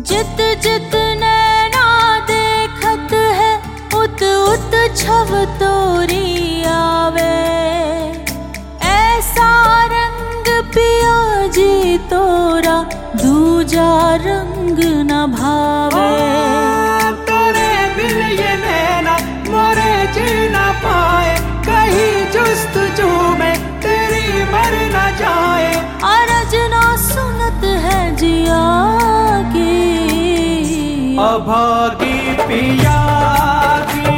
जित जित नैना देखत है उत उत छव तोरी आवे। ऐसा रंग पिया जी तोरा दूजा रंग न भावे। तेरे बिन ये नैना मोरे जी न पाए, कहीं जुस्तजू में तेरी मर न जाए। अरज ना सुनत है जिया की, अभागी पिया की,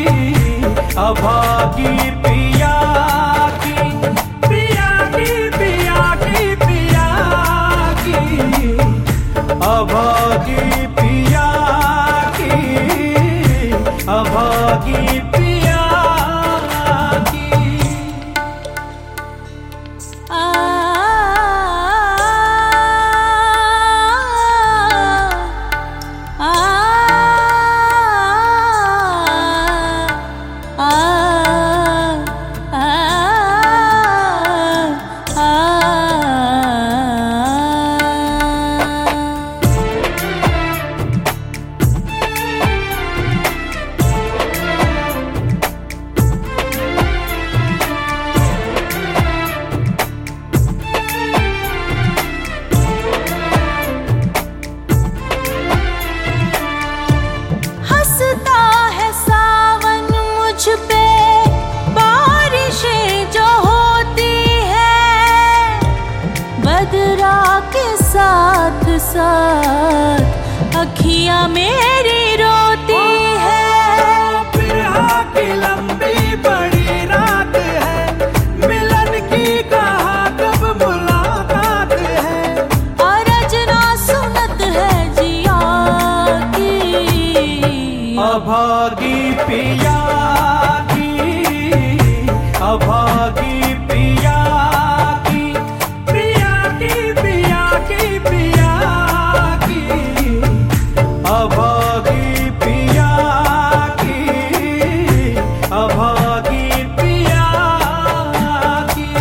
अभागी पिया की, पिया की पिया की पिया की, अभागी पिया की, अभागी पिया की। साथ साथ अखियां मेरी रोती है। बिरहा की लंबी बड़ी रात है, मिलन की कहाँ कब मुलाकात है। अरज ना सुनत है जिया की, अभागी पिया की, अभागी पिया की, पिया की पिया की पिया की, अभागी पिया की, अभागी पिया की।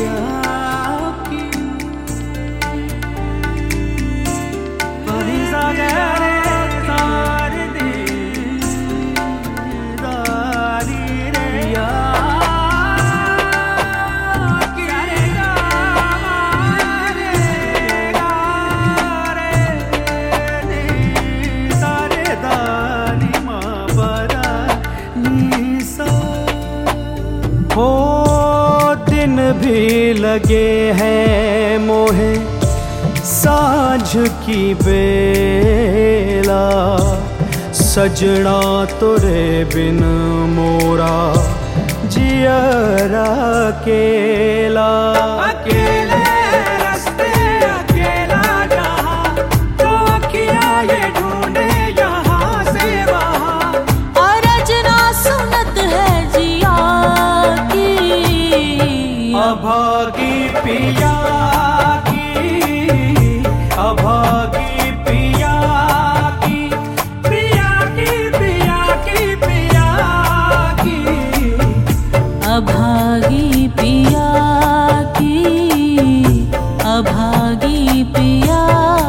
हो दिन भी लगे हैं मोहे साँझ की बेला, सजना तुरे बिन मोरा जियरा अकेला। अकेले रास्ते अकेला जहाँ, तो अखियाँ ये ढूंढे यहाँ से वहाँ। अरज ना सुनत है जिया की, अभागी पिया की, अभागी पिया की, पिया की पिया की पिया की, अभागी पिया की, अभागी पिया